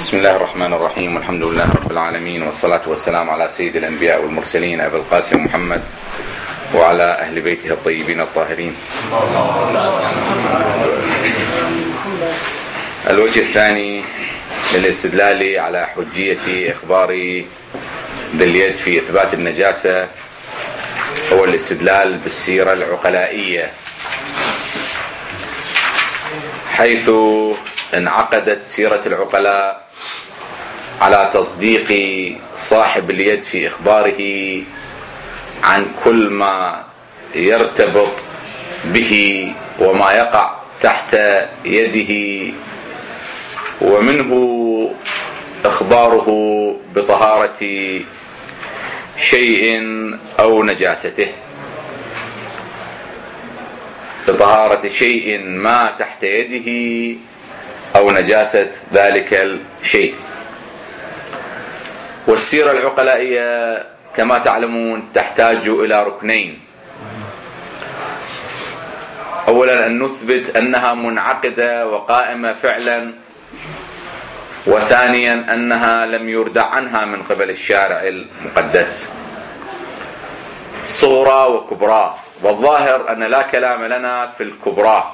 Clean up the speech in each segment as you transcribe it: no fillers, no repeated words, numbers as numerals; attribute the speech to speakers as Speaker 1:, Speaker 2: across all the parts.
Speaker 1: بسم الله الرحمن الرحيم، والحمد لله رب العالمين، والصلاة والسلام على سيد الأنبياء والمرسلين أبي القاسم محمد وعلى أهل بيته الطيبين الطاهرين. الوجه الثاني للاستدلال على حجية إخبار ذي اليد في إثبات النجاسة هو الاستدلال بالسيرة العقلائية، حيث انعقدت سيرة العقلاء على تصديق صاحب اليد في إخباره عن كل ما يرتبط به وما يقع تحت يده، ومنه إخباره بطهارة شيء أو نجاسته، بطهارة شيء ما تحت يده أو نجاسة ذلك الشيء. والسيرة العقلائية كما تعلمون تحتاج إلى ركنين: أولا أن نثبت أنها منعقدة وقائمة فعلا، وثانيا أنها لم يردع عنها من قبل الشارع المقدس صغرى وكبرى. والظاهر أن لا كلام لنا في الكبرى،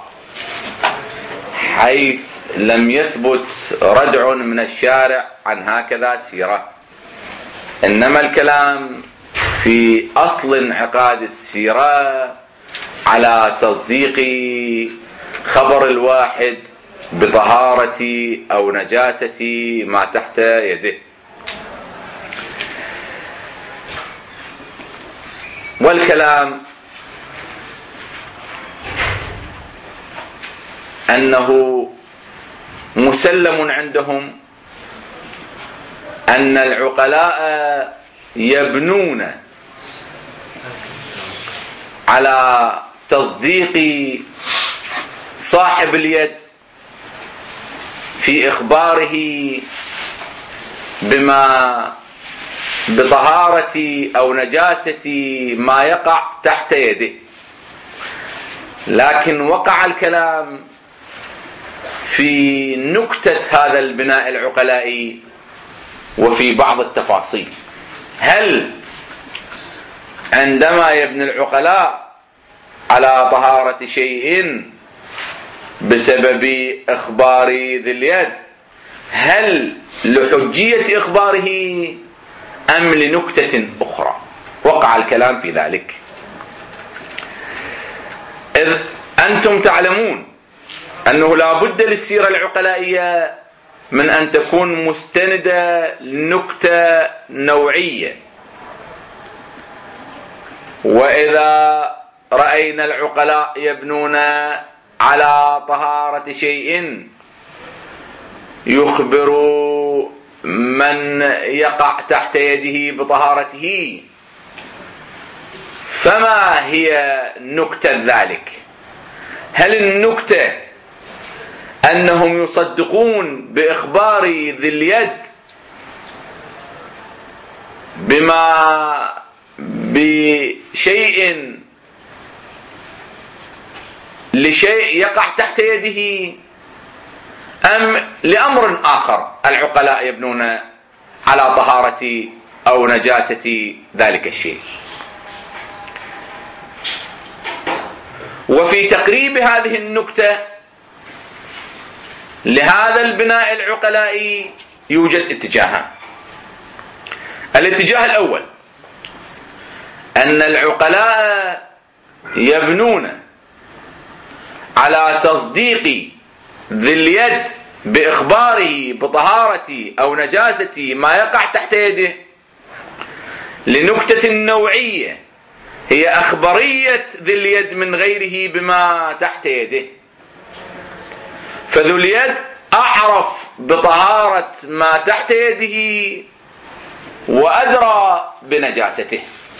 Speaker 1: حيث لم يثبت ردع من الشارع عن هكذا سيرة، إنما الكلام في أصل انعقاد السيرة على تصديق خبر الواحد بطهارة أو نجاسة ما تحت يده. والكلام أنه مسلم عندهم أن العقلاء يبنون على تصديق صاحب اليد في إخباره بما بطهارة أو نجاسة ما يقع تحت يده، لكن وقع الكلام في نكتة هذا البناء العقلائي وفي بعض التفاصيل. هل عندما يبني العقلاء على طهارة شيء بسبب إخبار ذي اليد، هل لحجية إخباره أم لنكتة أخرى؟ وقع الكلام في ذلك. إذ أنتم تعلمون أنه لا بد للسيرة العقلائية من أن تكون مستندة لنكتة نوعية، وإذا رأينا العقلاء يبنون على طهارة شيء يخبر من يقع تحت يده بطهارته، فما هي نكتة ذلك؟ هل النكتة أنهم يصدقون بإخبار ذي اليد بشيء لشيء يقع تحت يده، أم لأمر آخر العقلاء يبنون على طهارة أو نجاسة ذلك الشيء؟ وفي تقريب هذه النكتة لهذا البناء العقلائي يوجد اتجاهان. الاتجاه الأول أن العقلاء يبنون على تصديق ذي اليد بإخباره بطهارة أو نجاسة ما يقع تحت يده لنكتة نوعية هي أخبرية ذي اليد من غيره بما تحت يده، فذو اليد أعرف بطهارة ما تحت يده وأدرى بنجاسته.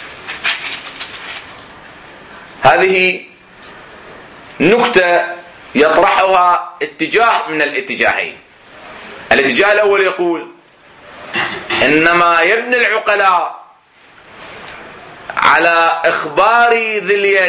Speaker 1: هذه نكتة يطرحها اتجاه من الاتجاهين. الاتجاه الأول يقول إنما يبني العقلاء على إخبار ذي اليد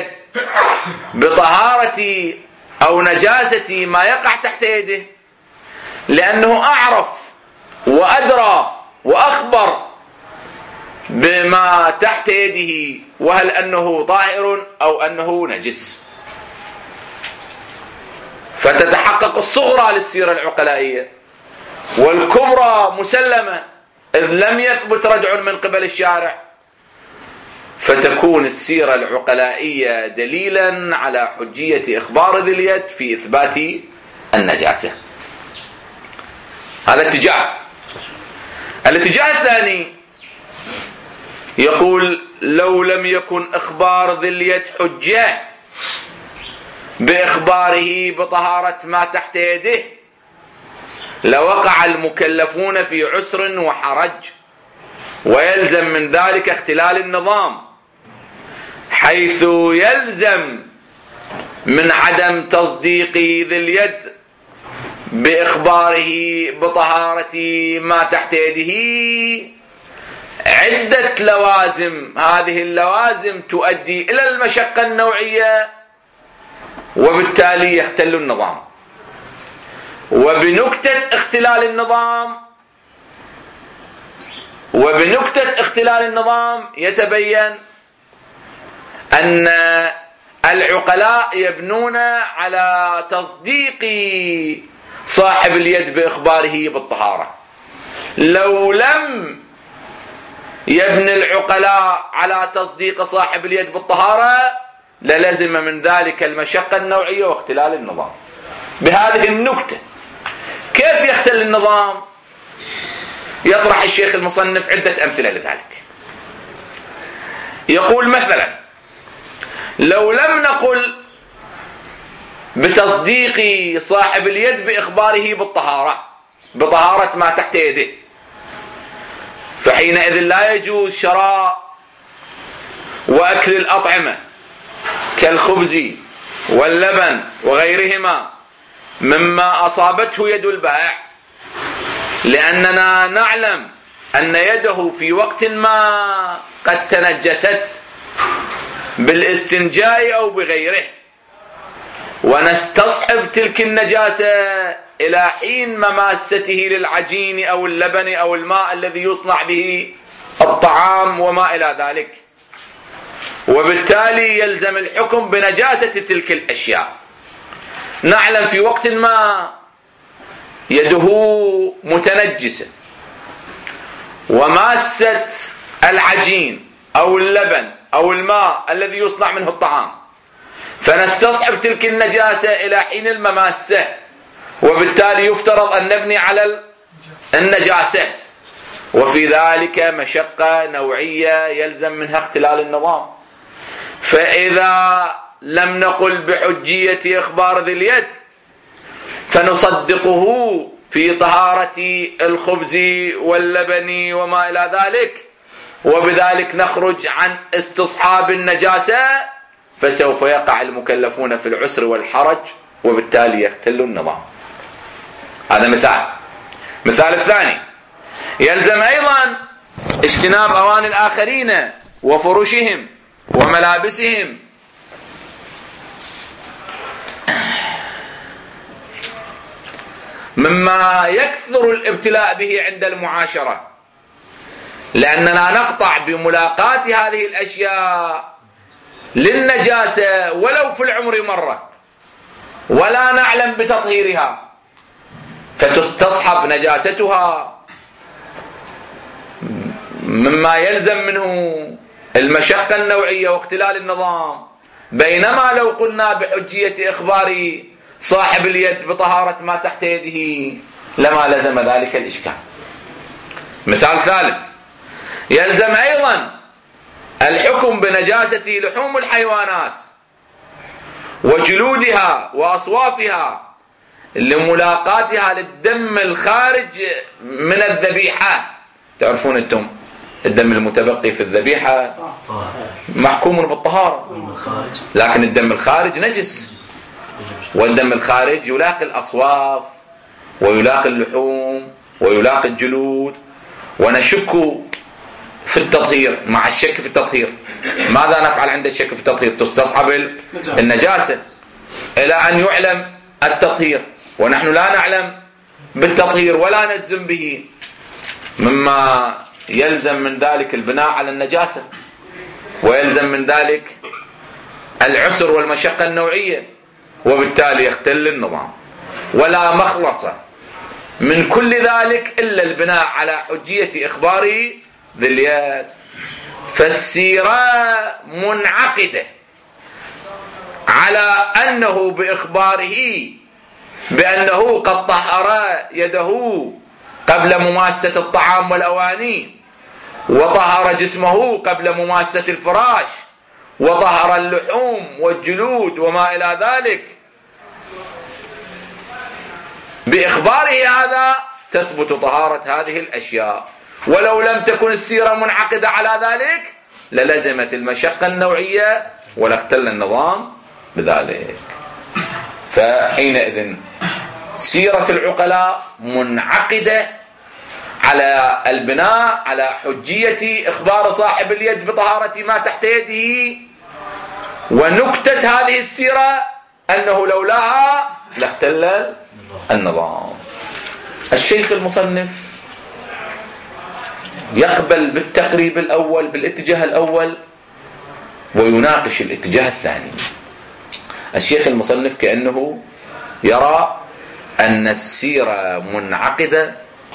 Speaker 1: بطهارة أو نجاسة ما يقع تحت يده لأنه أعرف وأدرى وأخبر بما تحت يده، وهل أنه طاهر أو أنه نجس. فتتحقق الصغرى للسيرة العقلائية، والكبرى مسلمة إذ لم يثبت رجع من قبل الشارع، فتكون السيرة العقلائية دليلا على حجية إخبار ذي اليد في إثبات النجاسة. هذا اتجاه. الاتجاه الثاني يقول لو لم يكن إخبار ذي اليد حجة بإخباره بطهارة ما تحت يده لوقع المكلفون في عسر وحرج، ويلزم من ذلك اختلال النظام، حيث يلزم من عدم تصديق ذي اليد بإخباره بطهارة ما تحت يده عدة لوازم. هذه اللوازم تؤدي إلى المشقة النوعية، وبالتالي يختل النظام. وبنكتة اختلال النظام يتبين أن العقلاء يبنون على تصديق صاحب اليد بإخباره بالطهارة. لو لم يبني العقلاء على تصديق صاحب اليد بالطهارة للزم من ذلك المشقة النوعية واختلال النظام. بهذه النكتة كيف يختل النظام؟ يطرح الشيخ المصنف عدة أمثلة لذلك. يقول مثلا لو لم نقل بتصديق صاحب اليد بإخباره بطهارة ما تحت يده، فحينئذ لا يجوز شراء وأكل الأطعمة كالخبز واللبن وغيرهما مما أصابته يد البائع، لأننا نعلم أن يده في وقت ما قد تنجست بالاستنجاء أو بغيره، ونستصحب تلك النجاسة إلى حين مماسته للعجين أو اللبن أو الماء الذي يصنع به الطعام وما إلى ذلك، وبالتالي يلزم الحكم بنجاسة تلك الأشياء. نعلم في وقت ما يده متنجسة وماسة العجين أو اللبن أو الماء الذي يصنع منه الطعام، فنستصحب تلك النجاسة إلى حين المماسة، وبالتالي يفترض أن نبني على النجاسة، وفي ذلك مشقة نوعية يلزم منها اختلال النظام. فإذا لم نقل بحجية إخبار ذي اليد فنصدقه في طهارة الخبز واللبن وما إلى ذلك، وبذلك نخرج عن استصحاب النجاسة، فسوف يقع المكلفون في العسر والحرج، وبالتالي يختل النظام. هذا مثال الثاني يلزم أيضا اجتناب أواني الآخرين وفرشهم وملابسهم، مما يكثر الابتلاء به عند المعاشرة، لأننا نقطع بملاقاة هذه الأشياء للنجاسة ولو في العمر مرة، ولا نعلم بتطهيرها، فتستصحب نجاستها، مما يلزم منه المشقة النوعية واختلال النظام. بينما لو قلنا بحجية إخبار صاحب اليد بطهارة ما تحت يده لما لزم ذلك الإشكال. مثال ثالث يلزم أيضا الحكم بنجاسة لحوم الحيوانات وجلودها وأصوافها لملاقاتها للدم الخارج من الذبيحة. تعرفون أنتم الدم المتبقي في الذبيحة محكوم بالطهارة، لكن الدم الخارج نجس، والدم الخارج يلاقي الأصواف ويلاقي اللحوم ويلاقي الجلود، ونشك في التطهير. مع الشك في التطهير ماذا نفعل عند الشك في التطهير؟ تستصحب النجاسة إلى أن يعلم التطهير، ونحن لا نعلم بالتطهير ولا نجزم به، مما يلزم من ذلك البناء على النجاسة، ويلزم من ذلك العسر والمشقة النوعية، وبالتالي يختل النظام. ولا مخلص من كل ذلك إلا البناء على حجية إخبار ذي اليد. فالسيرة منعقدة على أنه بإخباره بأنه قد طهر يده قبل مماسة الطعام والأواني، وطهر جسمه قبل مماسة الفراش، وطهر اللحوم والجلود وما إلى ذلك. بإخباره هذا تثبت طهارة هذه الأشياء، ولو لم تكن السيرة منعقدة على ذلك للزمت المشقة النوعية ولاختل النظام بذلك. فحينئذ سيرة العقلاء منعقدة على البناء على حجية إخبار صاحب اليد بطهارة ما تحت يده، ونكتة هذه السيرة أنه لولاها لاختل النظام. الشيخ المصنف يقبل بالتقريب الأول بالاتجاه الأول ويناقش الاتجاه الثاني. الشيخ المصنف كأنه يرى أن السيرة منعقدة.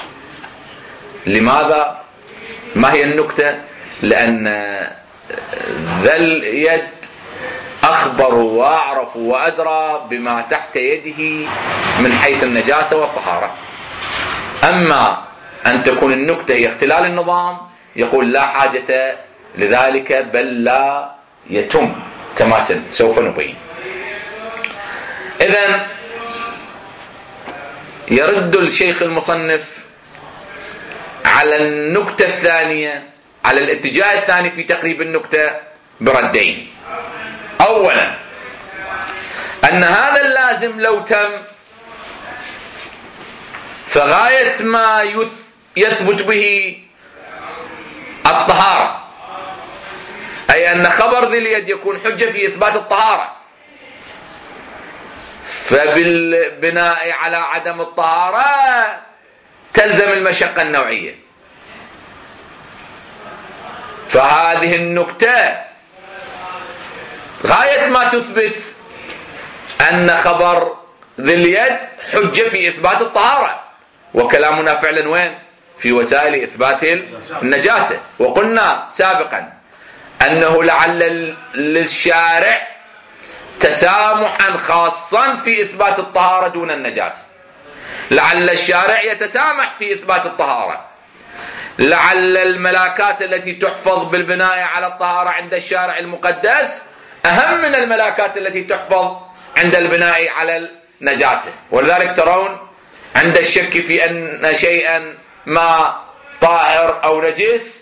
Speaker 1: لماذا؟ ما هي النكتة؟ لأن ذا اليد أخبر وأعرف وأدرى بما تحت يده من حيث النجاسة والطهارة. أما أن تكون النكتة هي اختلال النظام يقول لا حاجة لذلك، بل لا يتم كما سوف نبين. إذن يرد الشيخ المصنف على النكتة الثانية، على الاتجاه الثاني في تقريب النكتة بردين. أولا أن هذا اللازم لو تم فغاية ما يثبت به الطهارة، أي أن خبر ذي اليد يكون حجة في إثبات الطهارة، فبالبناء على عدم الطهارة تلزم المشقة النوعية. فهذه النكتة غاية ما تثبت أن خبر ذي اليد حجة في إثبات الطهارة، وكلامنا فعلا وين؟ في وسائل إثبات النجاسة. وقلنا سابقا أنه لعل للشارع تسامحا خاصا في إثبات الطهارة دون النجاسة، لعل الشارع يتسامح في إثبات الطهارة، لعل الملاكات التي تحفظ بالبناء على الطهارة عند الشارع المقدس أهم من الملاكات التي تحفظ عند البناء على النجاسة. ولذلك ترون عند الشك في أن شيئا ما طاهر أو نجس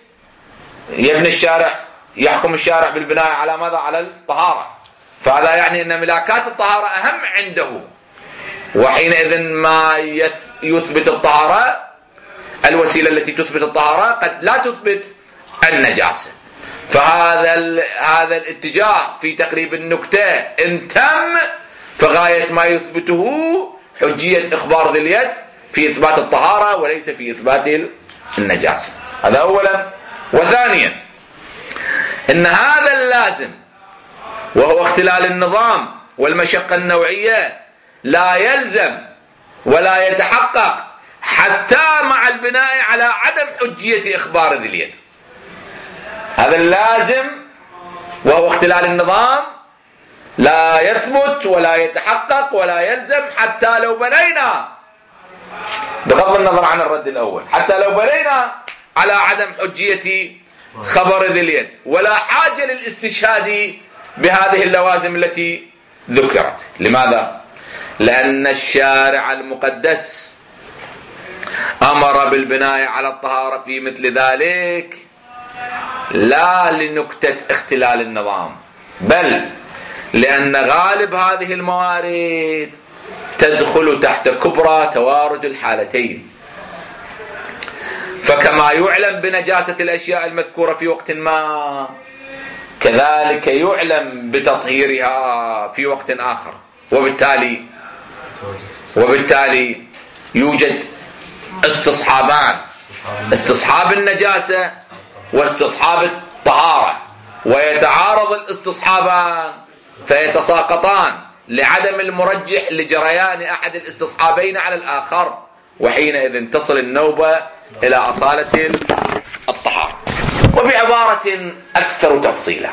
Speaker 1: يحكم الشارع بالبناء على ماذا؟ على الطهارة. فهذا يعني أن ملاكات الطهارة أهم عنده، وحينئذ ما يثبت الطهارة الوسيلة التي تثبت الطهارة قد لا تثبت النجاسة. فهذا الاتجاه في تقريب النكتة إن تم فغاية ما يثبته حجية إخبار ذي اليد في إثبات الطهارة وليس في إثبات النجاسة. هذا أولا. وثانيا إن هذا اللازم وهو اختلال النظام والمشقة النوعية لا يلزم ولا يتحقق حتى مع البناء على عدم حجية إخبار ذي اليد. هذا اللازم وهو اختلال النظام لا يثبت ولا يتحقق ولا يلزم حتى لو بنينا، بغض النظر عن الرد الأول، حتى لو بنينا على عدم حجية خبر ذي اليد، ولا حاجة للاستشهاد بهذه اللوازم التي ذكرت. لماذا؟ لأن الشارع المقدس أمر بالبناء على الطهارة في مثل ذلك لا لنكتة اختلال النظام، بل لأن غالب هذه الموارد تدخل تحت كبرى توارد الحالتين. فكما يعلم بنجاسة الأشياء المذكورة في وقت ما كذلك يعلم بتطهيرها في وقت آخر، وبالتالي يوجد استصحابان استصحاب النجاسة واستصحاب الطهارة، ويتعارض الاستصحابان فيتساقطان لعدم المرجح لجريان أحد الاستصحابين على الآخر، وحينئذ تصل النوبة إلى أصالة الطهارة. وبعبارة أكثر تفصيلا،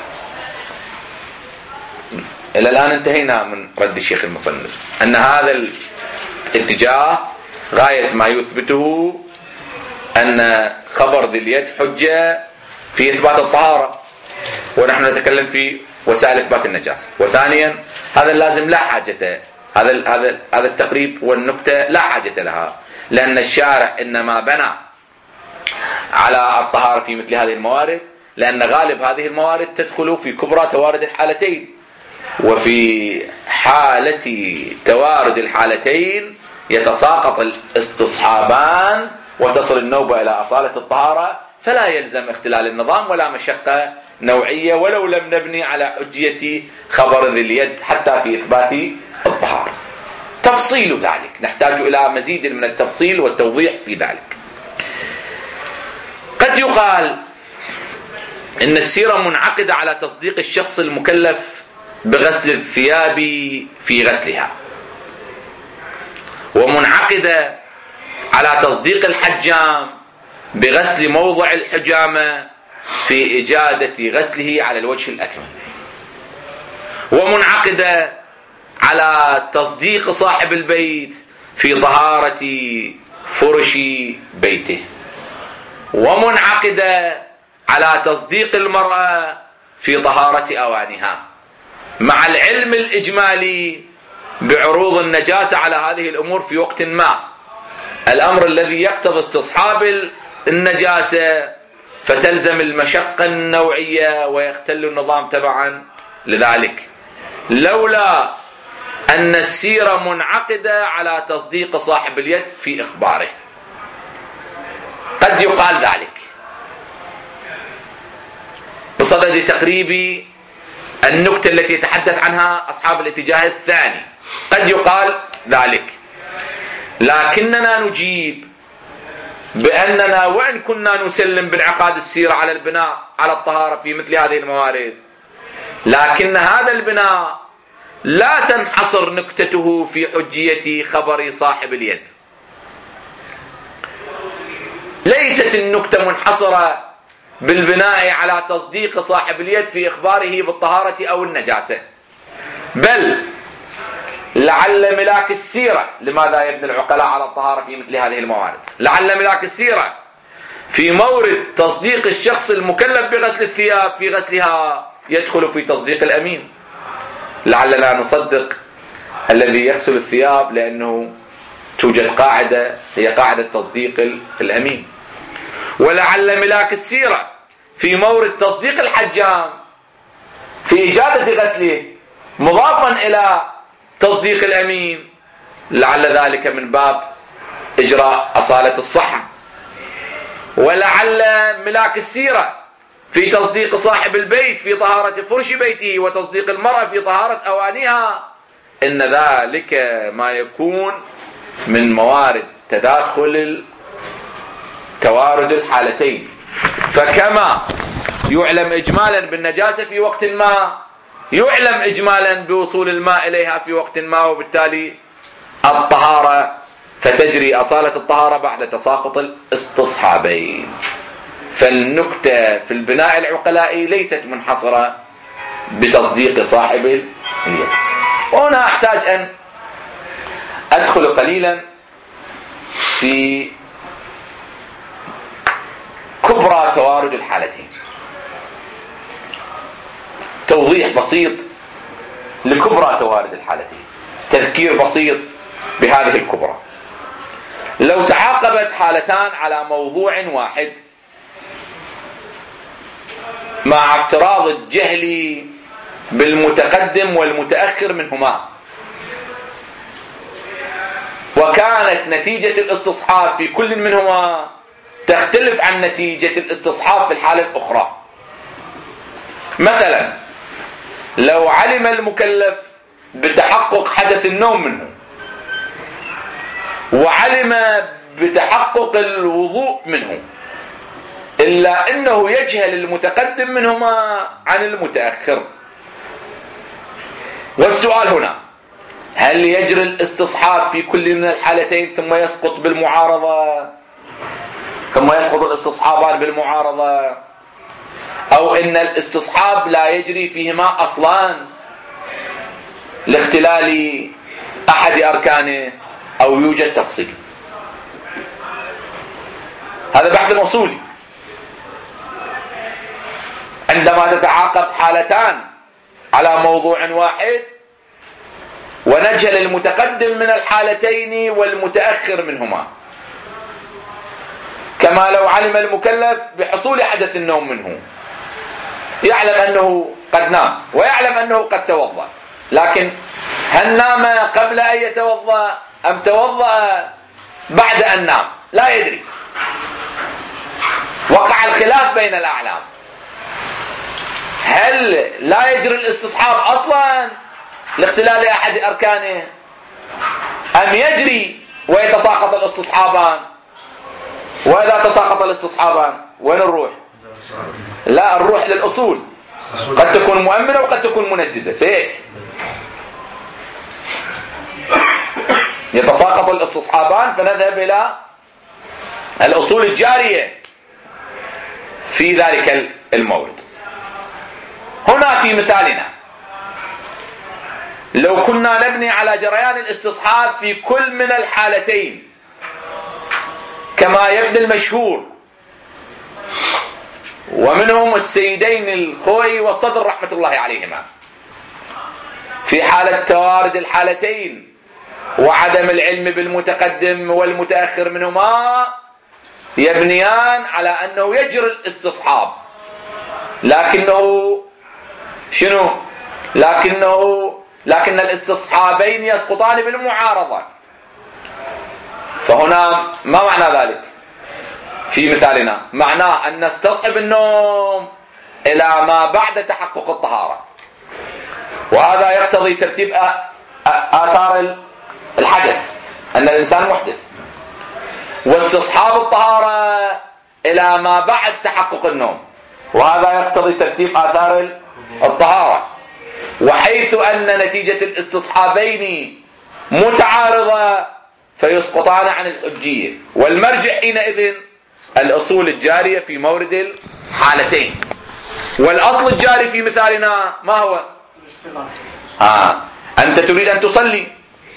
Speaker 1: إلى الآن انتهينا من رد الشيخ المصنف أن هذا الاتجاه غاية ما يثبته أن خبر ذي اليد حجة في إثبات الطهارة، ونحن نتكلم في وسائل إثبات النجاسة. وثانيا هذا اللازم لا حاجة، هذا التقريب والنكتة لا حاجة لها، لأن الشارع إنما بنى على الطهارة في مثل هذه الموارد لأن غالب هذه الموارد تدخل في كبرى توارد الحالتين، وفي حالة توارد الحالتين يتساقط الاستصحابان وتصل النوبة إلى أصالة الطهارة، فلا يلزم اختلال النظام ولا مشقة نوعية ولو لم نبني على حجية خبر ذي اليد حتى في إثبات الطهارة. تفصيل ذلك نحتاج إلى مزيد من التفصيل والتوضيح في ذلك. قد يقال إن السيرة منعقدة على تصديق الشخص المكلف بغسل الثياب في غسلها، ومنعقدة على تصديق الحجام بغسل موضع الحجامة في إجادة غسله على الوجه الأكمل، ومنعقدة على تصديق صاحب البيت في طهارة فرش بيته، ومنعقدة على تصديق المرأة في طهارة أوانها، مع العلم الإجمالي بعروض النجاسة على هذه الأمور في وقت ما، الأمر الذي يقتضي استصحاب النجاسة فتلزم المشقة النوعية ويختل النظام تبعا لذلك، لولا أن السيرة منعقدة على تصديق صاحب اليد في إخباره. قد يقال ذلك بصدد تقريب النكتة التي يتحدث عنها أصحاب الاتجاه الثاني، قد يقال ذلك، لكننا نجيب بأننا وإن كنا نسلم بانعقاد السيرة على البناء على الطهارة في مثل هذه الموارد، لكن هذا البناء لا تنحصر نكتته في حجية خبر صاحب اليد. ليست النكتة منحصرة بالبناء على تصديق صاحب اليد في إخباره بالطهارة أو النجاسة، بل لعل ملاك السيرة، لماذا يبني العقلاء على الطهارة في مثل هذه الموارد؟ لعل ملاك السيرة في مورد تصديق الشخص المكلف بغسل الثياب في غسلها يدخل في تصديق الأمين. لعلنا نصدق الذي يغسل الثياب لأنه توجد قاعدة هي قاعدة تصديق الأمين، ولعل ملاك السيرة في مورد تصديق الحجام في إجادة غسله مضافا إلى تصديق الأمين، لعل ذلك من باب إجراء أصالة الصحة. ولعل ملاك السيرة في تصديق صاحب البيت في طهارة فرش بيته وتصديق المرأة في طهارة أوانيها إن ذلك ما يكون من موارد تداخل توارد الحالتين، فكما يعلم إجمالا بالنجاسة في وقت ما يعلم إجمالا بوصول الماء إليها في وقت ما، وبالتالي الطهارة فتجري أصالة الطهارة بعد تساقط الاستصحابين. فالنكتة في البناء العقلائي ليست منحصرة بتصديق صاحب اليد. وهنا أحتاج أن أدخل قليلا في كبرى توارد الحالتين، توضيح بسيط لكبرى توارد الحالتين، تذكير بسيط بهذه الكبرى. لو تعاقبت حالتان على موضوع واحد مع افتراض الجهل بالمتقدم والمتأخر منهما، وكانت نتيجة الاستصحاب في كل منهما تختلف عن نتيجة الاستصحاب في الحالة الأخرى. مثلا لو علم المكلف بتحقق حدث النوم منه، وعلم بتحقق الوضوء منه، إلا أنه يجهل المتقدم منهما عن المتأخر. والسؤال هنا: هل يجري الاستصحاب في كل من الحالتين ثم يسقط بالمعارضة، ثم يسقط الاستصحابان بالمعارضة، أو إن الاستصحاب لا يجري فيهما أصلا لاختلال أحد أركانه، أو يوجد تفصيل؟ هذا بحث أصولي. عندما تتعاقب حالتان على موضوع واحد ونجهل المتقدم من الحالتين والمتأخر منهما، كما لو علم المكلف بحصول حدث النوم منه، يعلم أنه قد نام ويعلم أنه قد توضأ، لكن هل نام قبل أن يتوضأ أم توضأ بعد أن نام؟ لا يدري. وقع الخلاف بين الأعلام: هل لا يجري الاستصحاب أصلا لاختلال أحد أركانه، أم يجري ويتساقط الاستصحابان؟ وإذا تساقط الاستصحابان وين نروح؟ لا، نروح للأصول، قد تكون مؤمنة وقد تكون منجزة، سيأتي. يتساقط الاستصحابان فنذهب إلى الأصول الجارية في ذلك المورد. هنا في مثالنا لو كنا نبني على جريان الاستصحاب في كل من الحالتين كما يبدو المشهور، ومنهم السيدين الخوئي والصدر رحمة الله عليهما، في حالة توارد الحالتين وعدم العلم بالمتقدم والمتأخر منهما، يبنيان على أنه يجري الاستصحاب، لكنه شنو؟ لكن الاستصحابين يسقطان بالمعارضة. فهنا ما معنى ذلك؟ في مثالنا معناه أن نستصحب النوم إلى ما بعد تحقق الطهارة، وهذا يقتضي ترتيب آثار الحدث، أن الإنسان محدث، واستصحاب الطهارة إلى ما بعد تحقق النوم، وهذا يقتضي ترتيب آثار الطهارة. وحيث أن نتيجة الاستصحابين متعارضة فيسقطان عن الحجية، والمرجع حينئذ الأصول الجارية في مورد الحالتين. والأصل الجاري في مثالنا ما هو؟ أنت تريد أن تصلي،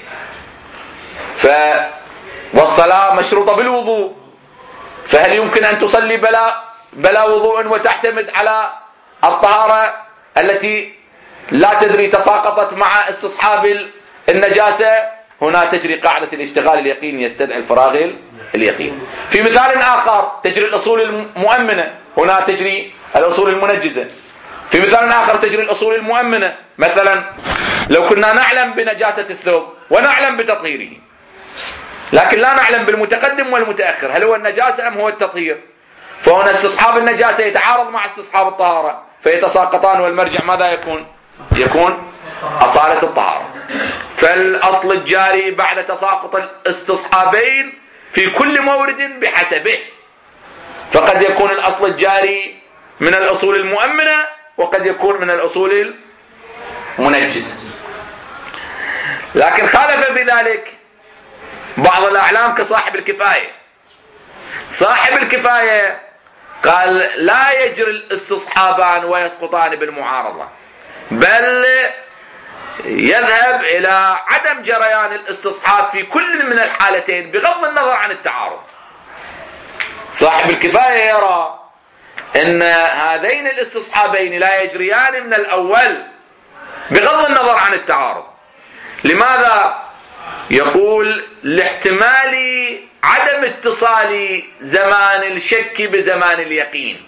Speaker 1: والصلاة مشروطة بالوضوء، فهل يمكن أن تصلي بلا وضوء وتعتمد على الطهارة التي لا تدري تساقطت مع استصحاب النجاسة؟ هنا تجري قاعدة الاشتغال اليقين يستدعي الفراغ اليقين. في مثال آخر تجري الأصول المؤمنة، هنا تجري الأصول المنجزة. في مثال آخر تجري الأصول المؤمنة، مثلا لو كنا نعلم بنجاسة الثوب ونعلم بتطهيره، لكن لا نعلم بالمتقدم والمتأخر هل هو النجاسة أم هو التطهير، فهنا استصحاب النجاسة يتعارض مع استصحاب الطهارة فيتساقطان، والمرجع ماذا يكون أصالة الطهارة. فالأصل الجاري بعد تساقط الاستصحابين في كل مورد بحسبه، فقد يكون الأصل الجاري من الأصول المؤمنة وقد يكون من الأصول المنجزة. لكن خالف بذلك بعض الأعلام كصاحب الكفاية. صاحب الكفاية قال لا يجري الاستصحابان ويسقطان بالمعارضة، بل يذهب إلى عدم جريان الاستصحاب في كل من الحالتين بغض النظر عن التعارض. صاحب الكفاية يرى أن هذين الاستصحابين لا يجريان من الأول بغض النظر عن التعارض. لماذا؟ يقول لاحتمال عدم اتصال زمان الشك بزمان اليقين،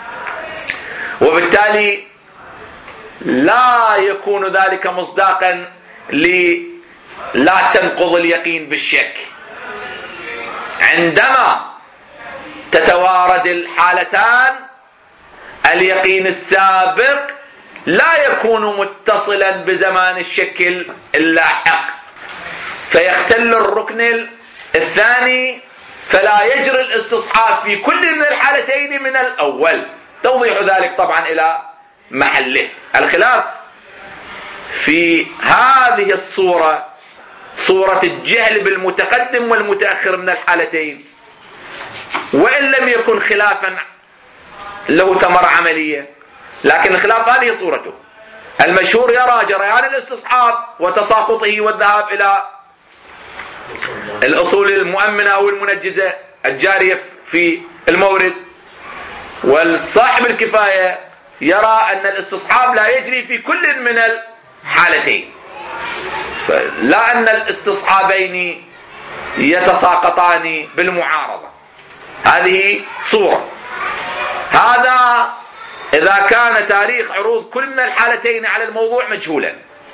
Speaker 1: وبالتالي لا يكون ذلك مصداقا لا تنقض اليقين بالشك. عندما تتوارد الحالتان اليقين السابق لا يكون متصلا بزمان الشك اللاحق، فيختل الركن الثاني فلا يجري الاستصحاب في كل من الحالتين من الأول. توضيح ذلك طبعا إلى محله. الخلاف في هذه الصورة، صورة الجهل بالمتقدم والمتأخر من الحالتين، وإن لم يكن خلافا له ثمرة عملية، لكن الخلاف هذه صورته. المشهور يرى جريان الاستصحاب وتساقطه والذهاب إلى الأصول المؤمنة أو المنجزة الجارية في المورد، والصاحب الكفاية يرى أن الاستصحاب لا يجري في كل من الحالتين، لا أن الاستصحابين يتساقطان بالمعارضة. هذه صورة. هذا إذا كان تاريخ عروض كل من الحالتين على الموضوع مجهولا،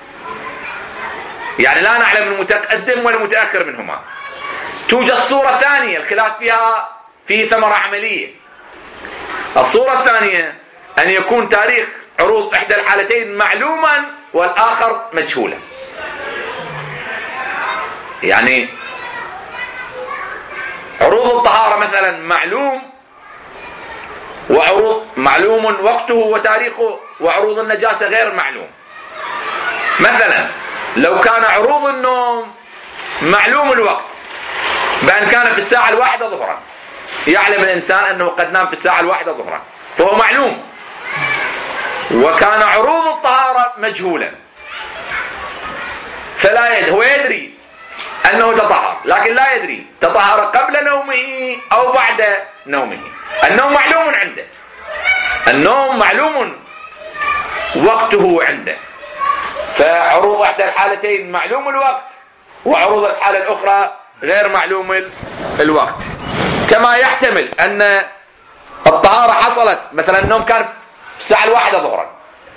Speaker 1: يعني لا نعلم المتقدم والمتأخر منهما. توجد صورة ثانية الخلاف فيه ثمرة عملية. الصورة الثانية أن يكون تاريخ عروض إحدى الحالتين معلوما والآخر مجهولا. يعني عروض الطهارة مثلا معلوم وقته وتاريخه، وعروض النجاسة غير معلوم. مثلا لو كان عروض النوم معلوم الوقت بأن كان في الساعة 1 ظهرا، يعلم الإنسان أنه قد نام في الساعة 1 ظهرا، فهو معلوم. وكان عروض الطهارة مجهولا، فلا هو يدري أنه تطهر، لكن لا يدري تطهر قبل نومه أو بعد نومه. النوم معلوم عنده، النوم معلوم وقته عنده، فعروض إحدى الحالتين معلوم الوقت، وعروض الحالة الأخرى غير معلوم الوقت. كما يحتمل أن الطهارة حصلت، مثلا النوم كان في الساعة 1 ظهرا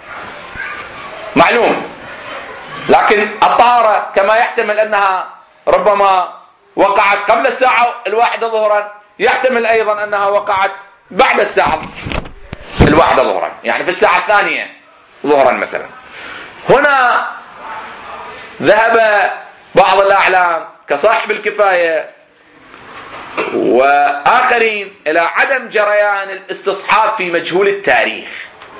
Speaker 1: معلوم، لكن الطهارة كما يحتمل أنها ربما وقعت قبل الساعة 1 ظهرا، يحتمل أيضا أنها وقعت بعد الساعة 1 ظهرا، يعني في الساعة 2 ظهرا مثلا. هنا ذهب بعض الأعلام كصاحب الكفاية وآخرين إلى عدم جريان الاستصحاب في مجهول التاريخ،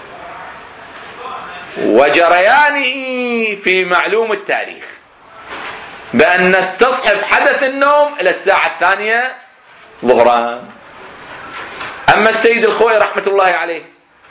Speaker 1: وجريانه في معلوم التاريخ، بأن نستصحب حدث النوم إلى الساعة 2 ظهران. أما السيد الخوئي رحمة الله عليه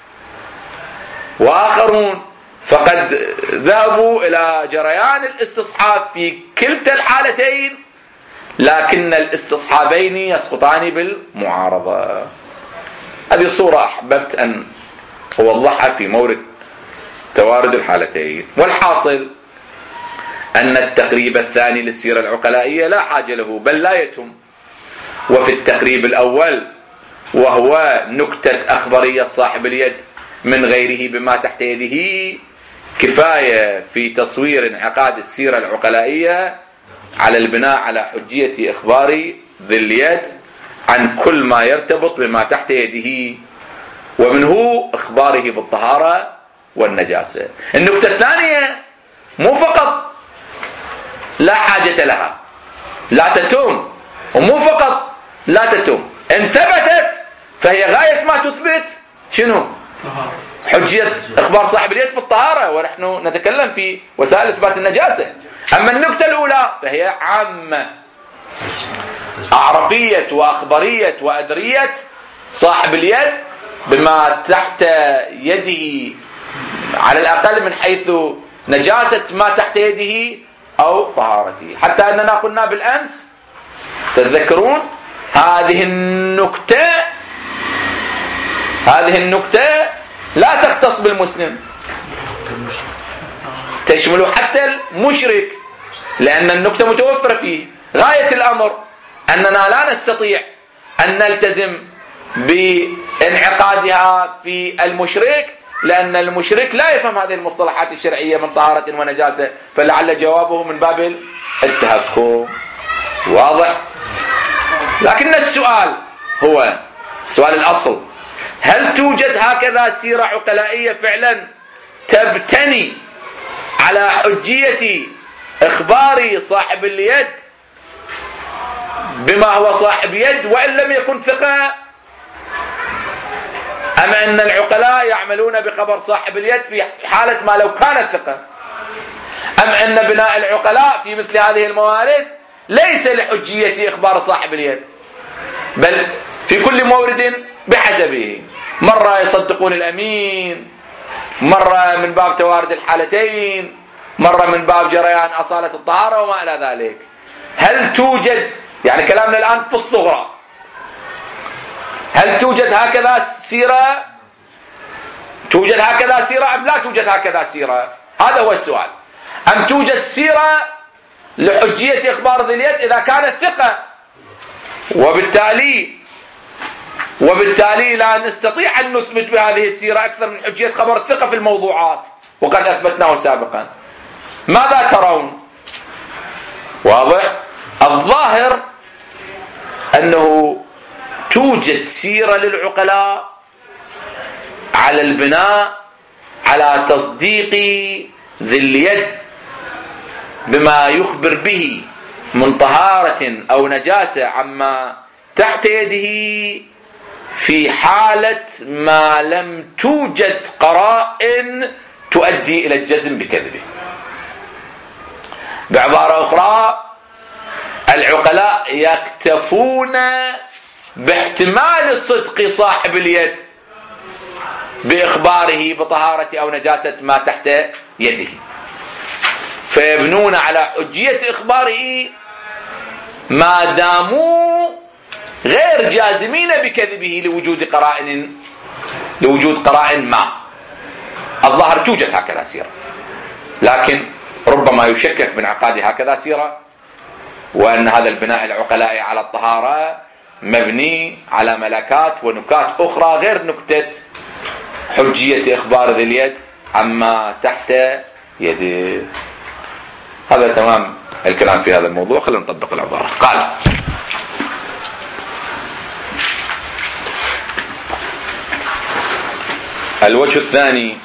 Speaker 1: وآخرون فقد ذهبوا إلى جريان الاستصحاب في كلتا الحالتين، لكن الاستصحابين يسقطان بالمعارضة. هذه صورة أحببت أن أوضحها في مورد توارد الحالتين. والحاصل أن التقريب الثاني للسيرة العقلائية لا حاجة له، بل لا يتم. وفي التقريب الأول، وهو نكتة أخبرية صاحب اليد من غيره بما تحت يده، كفاية في تصوير انعقاد السيرة العقلائية على البناء على حجية إخبار ذي اليد عن كل ما يرتبط بما تحت يده، ومنه إخباره بالطهارة والنجاسة. النكتة الثانية مو فقط لا حاجة لها، لا تتم، ومو فقط لا تتم، إن ثبتت فهي غاية ما تثبت شنو؟ حجية إخبار صاحب اليد في الطهارة، ونحن نتكلم في وسائل إثبات النجاسة. أما النكتة الأولى فهي عامة، أعرفية وأخبرية وأدرية صاحب اليد بما تحت يده على الأقل من حيث نجاسة ما تحت يده أو طهارته. حتى أننا قلنا بالأمس، تذكرون هذه النكتة لا تختص بالمسلم، تشمل حتى المشرك، لأن النكتة متوفرة فيه. غاية الأمر أننا لا نستطيع أن نلتزم بانعقادها في المشرك، لأن المشرك لا يفهم هذه المصطلحات الشرعية من طهارة ونجاسة، فلعل جوابه من باب التهكم. واضح؟ لكن السؤال هو سؤال الأصل: هل توجد هكذا سيرة عقلائية فعلا تبتني على حجية إخبار صاحب اليد بما هو صاحب يد وإن لم يكن ثقة، أم أن العقلاء يعملون بخبر صاحب اليد في حالة ما لو كان ثقة، أم أن بناء العقلاء في مثل هذه الموارد ليس لحجية إخبار صاحب اليد، بل في كل مورد بحسبه، مرة يصدقون الأمين، مرة من باب توارد الحالتين، مرة من باب جريان أصالة الطهارة وما إلى ذلك. هل توجد، يعني كلامنا الآن في الصغرى، هل توجد هكذا سيرة؟ توجد هكذا سيرة أم لا توجد هكذا سيرة؟ هذا هو السؤال. أم توجد سيرة لحجية إخبار ذي اليد إذا كانت ثقة، وبالتالي لا نستطيع أن نثبت بهذه السيرة أكثر من حجية خبر الثقة في الموضوعات، وقد أثبتناه سابقا. ماذا ترون؟ واضح؟ الظاهر أنه توجد سيرة للعقلاء على البناء على تصديق ذي اليد بما يخبر به من طهارة أو نجاسة عما تحت يده في حالة ما لم توجد قرائن تؤدي إلى الجزم بكذبه. بعبارة أخرى، العقلاء يكتفون باحتمال صدق صاحب اليد بإخباره بطهارة أو نجاسة ما تحت يده، فيبنون على حجية إخباره ما داموا غير جازمين بكذبه لوجود قرائن ما. الظاهر توجد هكذا سيرة، لكن ربما يشكك بانعقاد هكذا سيرة، وأن هذا البناء العقلائي على الطهارة مبني على ملكات ونكات أخرى غير نكتة حجية إخبار ذي اليد عما تحت يده. هذا تمام الكلام في هذا الموضوع. خلينا نطبق العبارة. قال: الوجه الثاني: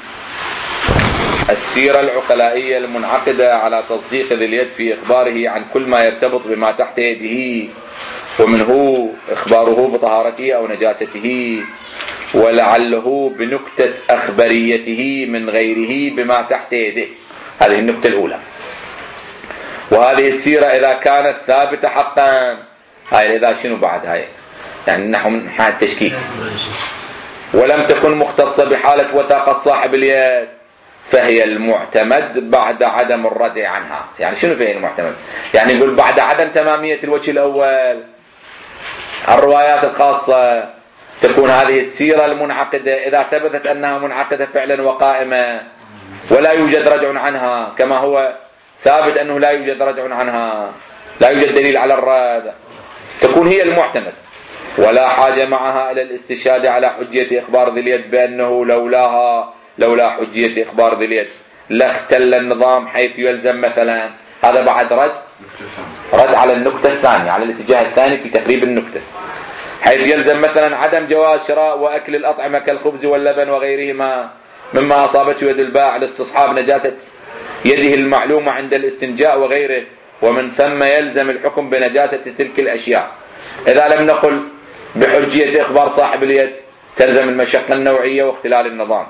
Speaker 1: السيرة العقلائية المنعقدة على تصديق ذي اليد في إخباره عن كل ما يرتبط بما تحت يده، ومنه إخباره بطهارته أو نجاسته، ولعله بنكتة أخبريته من غيره بما تحت يده. هذه النكتة الأولى. وهذه السيرة إذا كانت ثابتة حقا، هاي إذا شنو بعد هاي، يعني نحو من حالة التشكيك، ولم تكن مختصة بحالة وثاقة صاحب اليد، فهي المعتمد بعد عدم الردع عنها. يعني شنو فهي المعتمد؟ يعني يقول بعد عدم تمامية الوجه الأول، الروايات الخاصة، تكون هذه السيرة المنعقدة إذا ثبتت أنها منعقدة فعلا وقائمة ولا يوجد رجع عنها، كما هو ثابت أنه لا يوجد رجع عنها، لا يوجد دليل على الرد، تكون هي المعتمد، ولا حاجة معها إلى الاستشهاد على حجية إخبار ذي اليد بأنه لولا حجية إخبار ذي اليد لاختل النظام، حيث يلزم مثلا. هذا بعد رد على النكتة الثانية، على الاتجاه الثاني في تقريب النكتة، حيث يلزم مثلا عدم جواز شراء وأكل الأطعمة كالخبز واللبن وغيرهما مما أصابته يد البائع لاستصحاب نجاسة يده المعلومة عند الاستنجاء وغيره، ومن ثم يلزم الحكم بنجاسة تلك الأشياء. إذا لم نقل بحجية إخبار صاحب اليد تلزم المشقة النوعية واختلال النظام.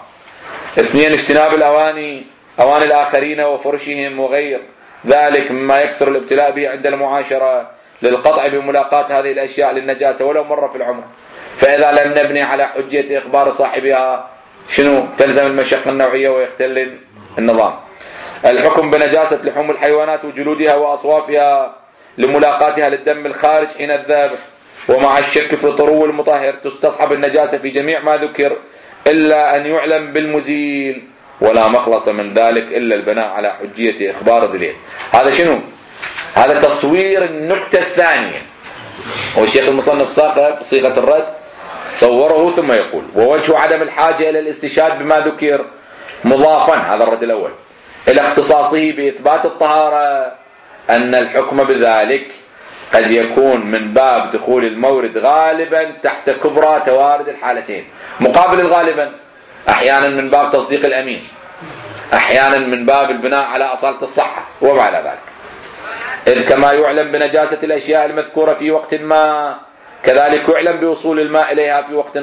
Speaker 1: 2. اجتناب أواني الآخرين وفرشهم وغير ذلك مما يكثر الابتلاء به عند المعاشرة للقطع بملاقاة هذه الأشياء للنجاسة ولو مرة في العمر. فإذا لم نبني على حجية إخبار صاحبها شنو؟ تلزم المشقة النوعية ويختل النظام. الحكم بنجاسة لحوم الحيوانات وجلودها وأصوافها لملاقاتها للدم الخارج حين الذبح، ومع الشك في طرو المطهر تستصحب النجاسة في جميع ما ذكر إلا أن يعلم بالمزيل، ولا مخلص من ذلك إلا البناء على حجية إخبار ذي اليد. هذا شنو؟ هذا تصوير النكتة الثانية، والشيخ المصنف صاغ بصيغة الرد صوره ثم يقول: ووجه عدم الحاجة إلى الاستشهاد بما ذكر مضافا، هذا الرد الأول، إلى اختصاصه بإثبات الطهارة أن الحكم بذلك قد يكون من باب دخول المورد غالبا تحت كبرى توارد الحالتين، مقابل الغالبا أحيانا من باب تصديق الأمين، أحيانا من باب البناء على أصالة الصحة وما إلى ذلك. إذ كما يعلم بنجاسة الأشياء المذكورة في وقت ما كذلك يعلم بوصول الماء إليها في وقت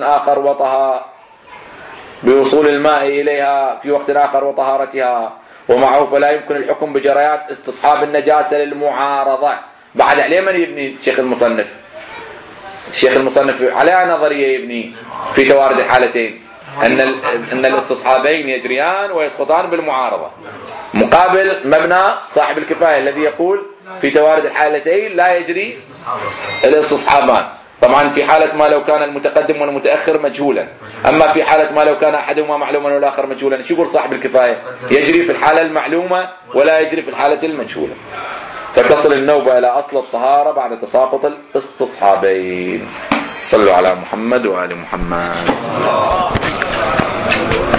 Speaker 1: آخر وطهارتها ومعه، فلا يمكن الحكم بجريان استصحاب النجاسة للمعارضة. بعد عليه من يبني الشيخ المصنف على نظرية يبني في توارد الحالتين أن الاستصحابين يجريان ويسقطان بالمعارضة، مقابل مبنى صاحب الكفاية الذي يقول في توارد الحالتين لا يجري الاستصحابان. طبعا في حالة ما لو كان المتقدم والمتأخر مجهولا، أما في حالة ما لو كان أحدهما معلوما والآخر مجهولا، شو يقول صاحب الكفاية؟ يجري في الحالة المعلومة ولا يجري في الحالة المجهولة، فتصل النوبة إلى أصل الطهارة بعد تساقط الاستصحابين. صلوا على محمد وآل محمد.